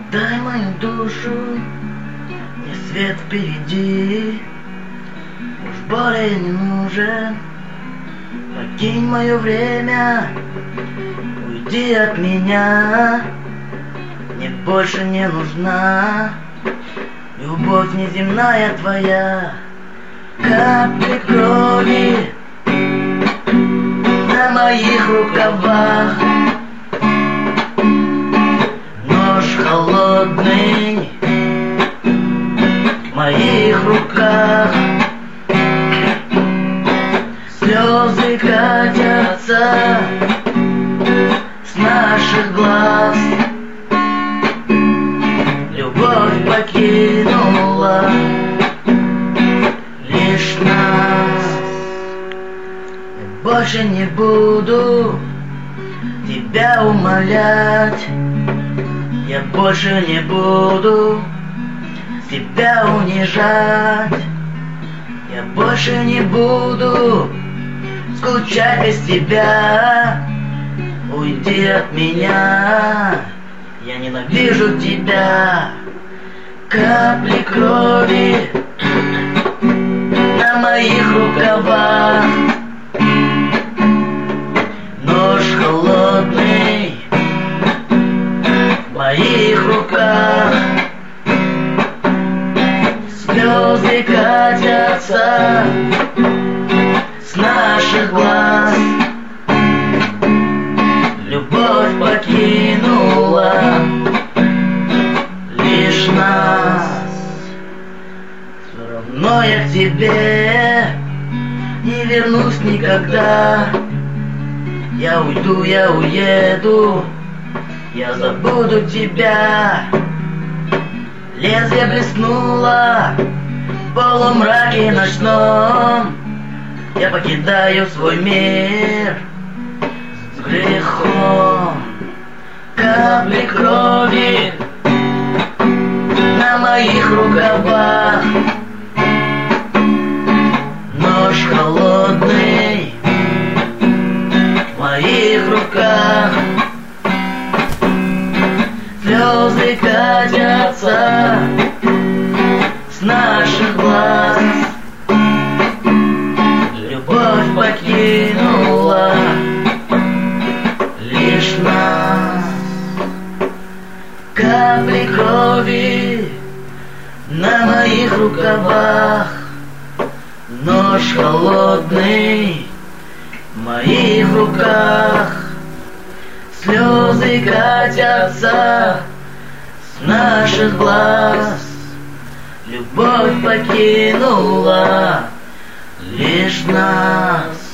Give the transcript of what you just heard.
Отдай мою душу, мне свет впереди, уж более не нужен. Покинь мое время, уйди от меня, мне больше не нужна любовь неземная твоя. Капли крови на моих рукавах, нож холодный в моих руках, слезы катятся с наших глаз. Любовь покинула лишь нас. Я больше не буду тебя умолять, я больше не буду тебя унижать, я больше не буду скучать без тебя. Уйди от меня, я ненавижу тебя. Капли крови на моих рукавах, нож холодный в моих руках, слезы катятся с наших глаз. Любовь покинула лишь нас. Все равно я к тебе не вернусь никогда. Я уйду, я уеду, я забуду тебя. Лезвие блеснуло в полумраке ночном. Я покидаю свой мир с грехом. Капли крови на моих рукавах, нож холодный в моих руках, слезы катятся с наших глаз. Любовь покинула лишь нас. Капли крови на моих рукавах, нож холодный в моих руках, слезы катятся с наших глаз. Любовь покинула лишь нас.